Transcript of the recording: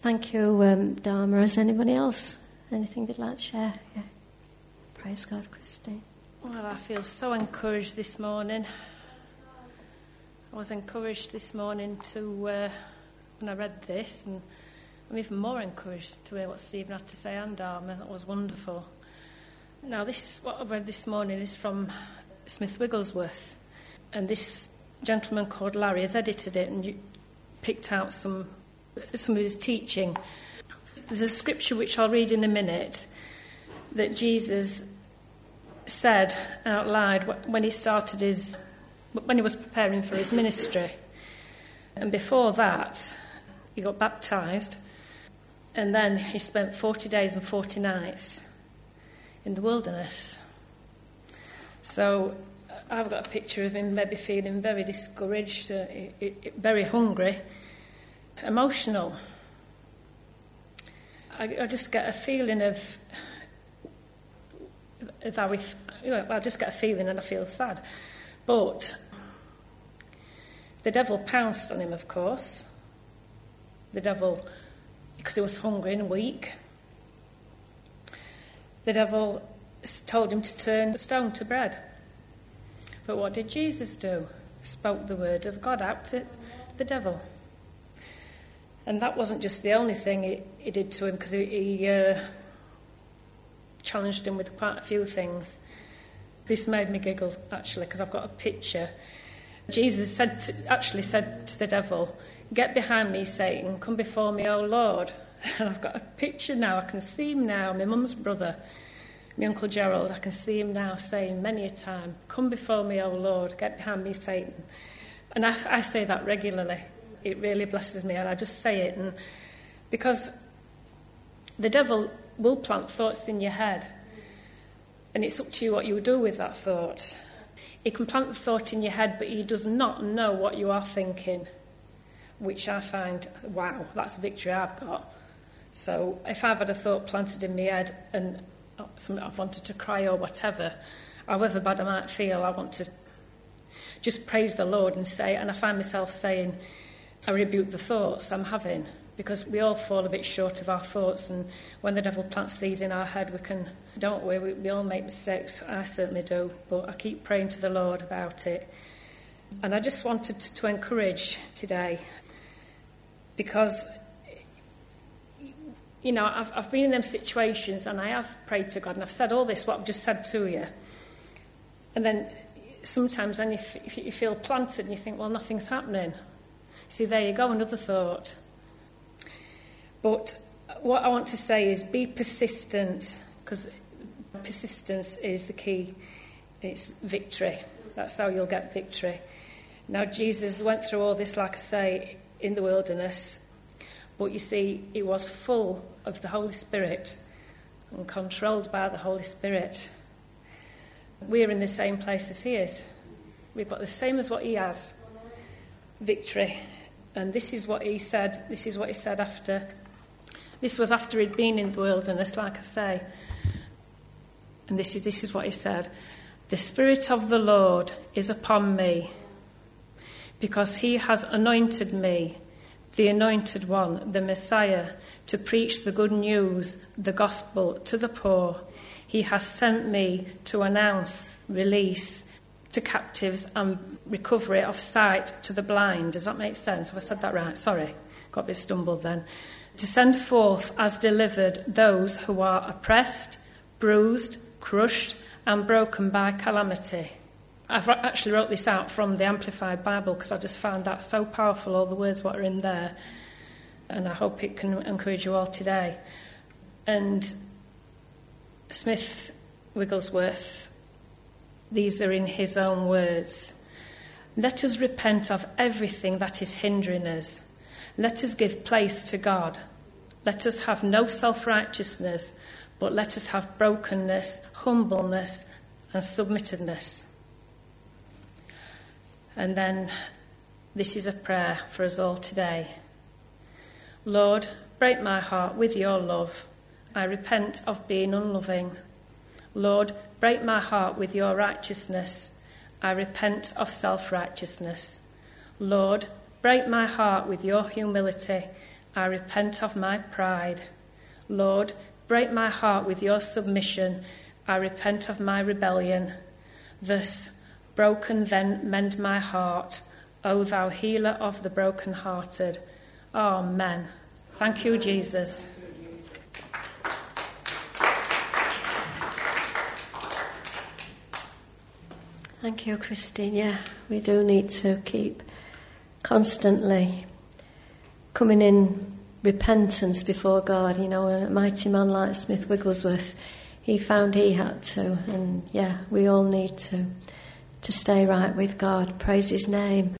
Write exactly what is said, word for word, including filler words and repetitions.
Thank you, um, Dharma. Is anybody else? Anything they'd like to share? Yeah. Praise God, Christine. Well, I feel so encouraged this morning. I was encouraged this morning to, uh, when I read this, and I'm even more encouraged to hear what Stephen had to say and Dharma. That was wonderful. Now, this what I've read this morning is from Smith Wigglesworth, and this gentleman called Larry has edited it and picked out some some of his teaching. There's a scripture which I'll read in a minute that Jesus said out loud when he started his, when he was preparing for his ministry. And before that, he got baptised, and then he spent forty days and forty nights in the wilderness. So I've got a picture of him maybe feeling very discouraged, uh, it, it, very hungry, emotional. I, I just get a feeling of, of how we, you know, I just get a feeling and I feel sad. But the devil pounced on him, of course. The devil, because he was hungry and weak. The devil told him to turn stone to bread. But what did Jesus do? Spoke the word of God out to the devil. And that wasn't just the only thing he, he did to him, because he, he uh, challenged him with quite a few things. This made me giggle, actually, because I've got a picture. Jesus said to, actually said to the devil, "Get behind me, Satan, come before me, O Lord." And I've got a picture now, I can see him now, my mum's brother, my Uncle Gerald, I can see him now saying many a time, "Come before me, O Lord, get behind me, Satan." And I, I say that regularly. It really blesses me, and I just say it. And because the devil will plant thoughts in your head, and it's up to you what you do with that thought. He can plant the thought in your head, but he does not know what you are thinking, which I find, wow, that's a victory I've got. So if I've had a thought planted in my head and I've wanted to cry or whatever, however bad I might feel, I want to just praise the Lord and say, and I find myself saying, I rebuke the thoughts I'm having, because we all fall a bit short of our thoughts, and when the devil plants these in our head, we can, don't we? We, we all make mistakes. I certainly do, but I keep praying to the Lord about it. And I just wanted to, to encourage today, because, you know, I've, I've been in them situations, and I have prayed to God, and I've said all this, what I've just said to you, and then sometimes then if, if you feel planted and you think, well, nothing's happening. See, there you go, another thought. But what I want to say is be persistent, because persistence is the key. It's victory. That's how you'll get victory. Now, Jesus went through all this, like I say, in the wilderness, but you see, he was full of the Holy Spirit and controlled by the Holy Spirit. We're in the same place as he is. We've got the same as what he has. Victory. And this is what he said. This is what he said after. This was after he'd been in the wilderness, like I say. And this is this is what he said. "The Spirit of the Lord is upon me, because he has anointed me, the anointed one, the Messiah, to preach the good news, the gospel, to the poor. He has sent me to announce release to captives and recovery of sight to the blind." Does that make sense? Have I said that right? Sorry, got a bit stumbled then. "To send forth as delivered those who are oppressed, bruised, crushed, and broken by calamity." I've actually wrote this out from the Amplified Bible, because I just found that so powerful, all the words what are in there. And I hope it can encourage you all today. And Smith Wigglesworth, these are in his own words. "Let us repent of everything that is hindering us. Let us give place to God. Let us have no self-righteousness, but let us have brokenness, humbleness, and submittedness." And then this is a prayer for us all today. "Lord, break my heart with your love. I repent of being unloving. Lord, break my heart with your righteousness. I repent of self-righteousness. Lord, break my heart with your humility. I repent of my pride. Lord, break my heart with your submission. I repent of my rebellion. Thus, broken then mend my heart, O thou healer of the brokenhearted. Amen. Thank you, Jesus. Thank you, Christine. Yeah, we do need to keep constantly coming in repentance before God. You know, a mighty man like Smith Wigglesworth, he found he had to. And yeah, we all need to, to stay right with God. Praise his name.